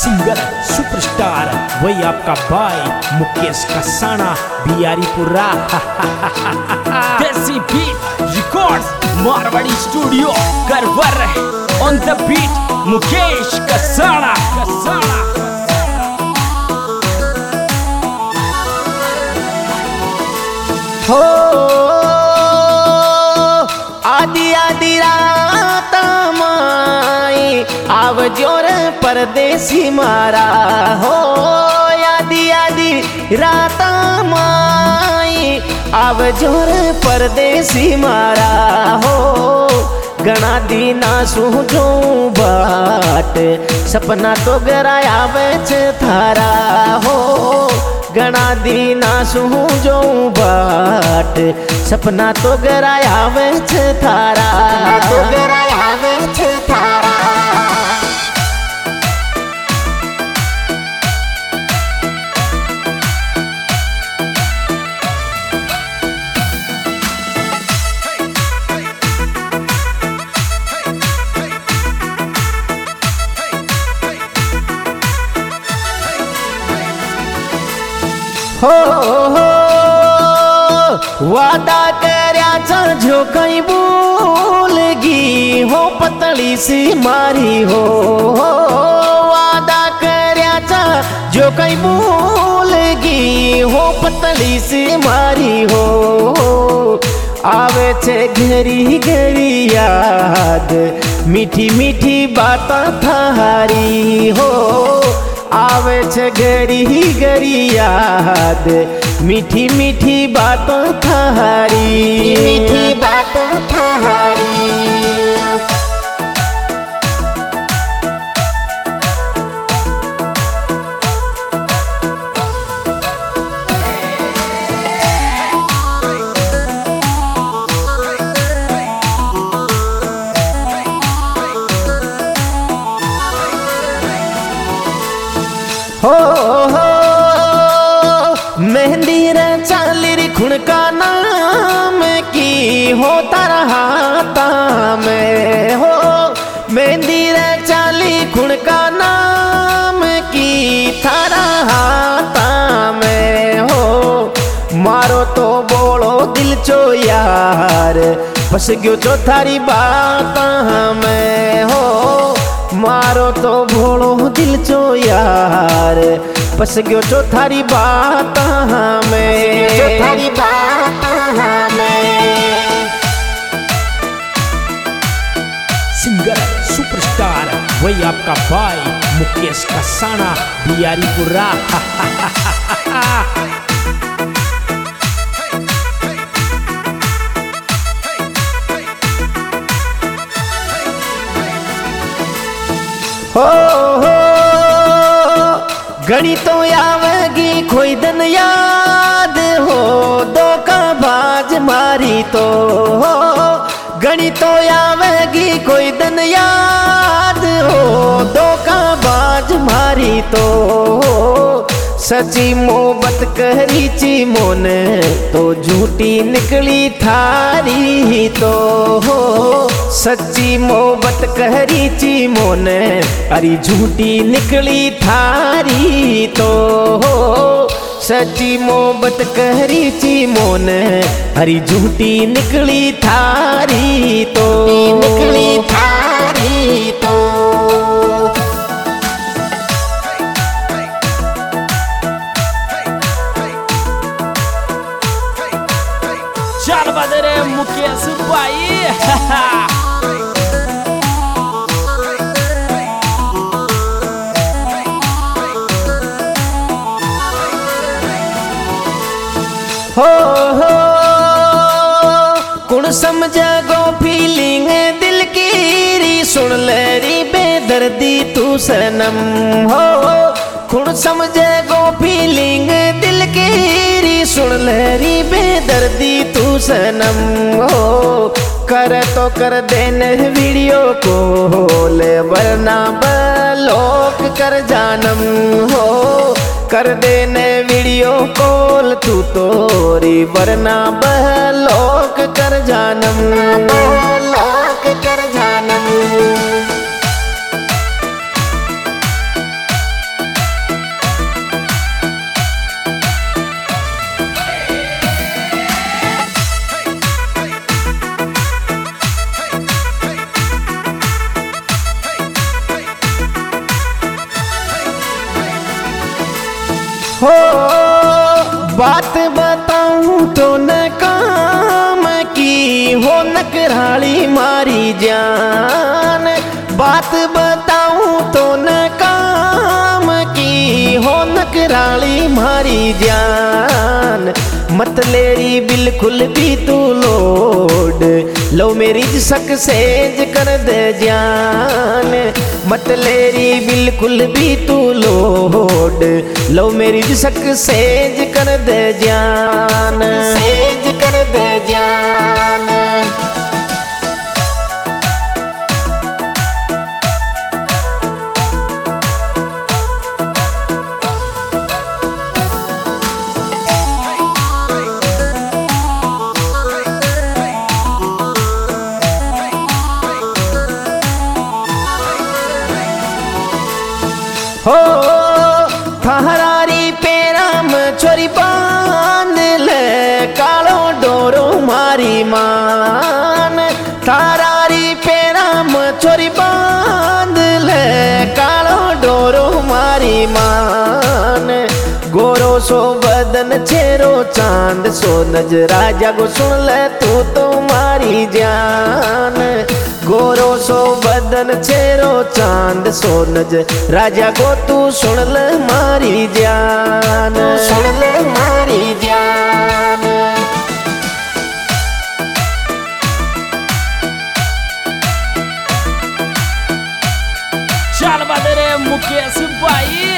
Singer superstar वही आपका भाई Mukesh Kasana Biharipura. Desi beat records Marwari studio करवर on the beat Mukesh Kasana. हो आदि आदि रात माई आव जोर परदेसी मारा हो। आदि आदि रात माई आव जोर परदेसी मारा हो। घना दीना सूझो बाट सपना तो गराया बेच थारा हो। घना दीना सूझो बाट सपना तो गराया बेच थारा तो गराया बेच थारा। हो वादा कर्याचा जो कई भूलगी हो पतली सी मारी हो। वादा कर्याचा जो कई भूलगी हो पतली सी मारी हो। आवे छे घरी घरी याद मीठी मीठी बात थारी हो। आवे छे घरी घरी याद मीठी मीठी बातों थारी मीठी बातों थारी। हो मेहंदी रे चाली खुणका नाम की हो तारा हाथा में हो। मेहंदी रे चाली खुणका नाम की थारा हाथा में हो। मारो तो बोलो दिल चो यार फस गयो चो थारी बात में हो। मारो तो भोलो दिल चो यार फस गयो चो थारी बात में थारी बात में। सिंगर सुपरस्टार वही आपका भाई मुकेश कसाना बिहारीपुरा। हो घड़ी तो आवेगी कोई दिन याद हो। दो का बाज मारी तो हो। घड़ी तो आवेगी कोई दिन याद हो। दो का बाज मारी तो हो। सच्ची मोहब्बत करी ची मोने तो झूठी निकली थारी तो हो। सच्ची मोहब्बत करी ची मोने अरे झूठी निकली थारी तो हो। सच्ची मोहब्बत करी ची मोने अरे झूठी निकली थारी तो निकली थारी तो। चल बदरे मुकेश भाई। हो कुण समझे गो फीलिंग दिल की री सुन ले री बेदर्दी तू सनम हो। कुण समझे गो फीलिंग दिल की री सुन ले री बेदर्दी तू सनम हो। कर तो कर देने वीडियो कॉल वरना ब्लॉक कर जानम हो। कर देने वीडियो कॉल तू तोरी वरना ब्लॉक कर जानम ब्लॉक कर जानम। हो बात बताऊं तो न काम की हो नकराली मारी जान। बात बताऊं तो न काम की हो नकराली मारी जान। मत लेरी बिल्कुल भी तू लोड लो मेरी सक्सेस कर दे जान। मत लेरी बिल्कुल भी तू लोड लो मेरी सक्सेस कर दे जान। सेज कर दे जान। हो थारारी पेराम छोरी बांध ले कालो डोरो मारी मान। थारारी पेराम छोरी बांध ले कालो डोरो मारी मान। गोरो सो बदन चेहरो चांद सो नजरा जागो सुन ले तू तो मारी जान। गोरो सो बदन चेहरो चांद सो नजर राजा को तू सुन ले मारी जान। सुन ले मारी जान। चल बदरे मुकेश भाई।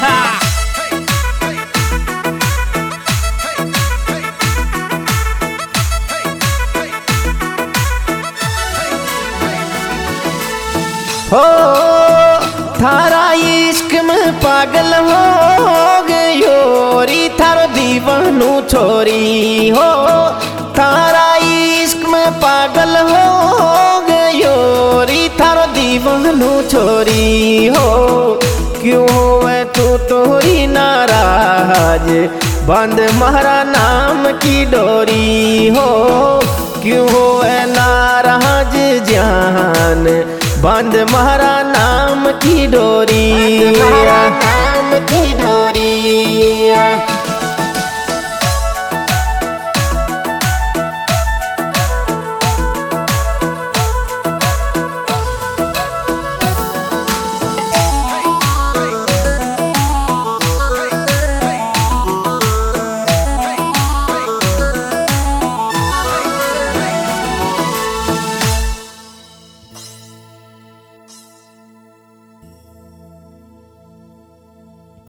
हो थारा इश्क में पागल हो गयो री थारो दीवानू छोरी। हो थारा इश्क में पागल हो गयो री थारो दीवानू छोरी। हो क्यों होवे तू तोरी नाराज बंद महारा नाम की डोरी। हो क्यों होवे नाराज जान बंद महारा नाम की डोरी। नाम की डोरी।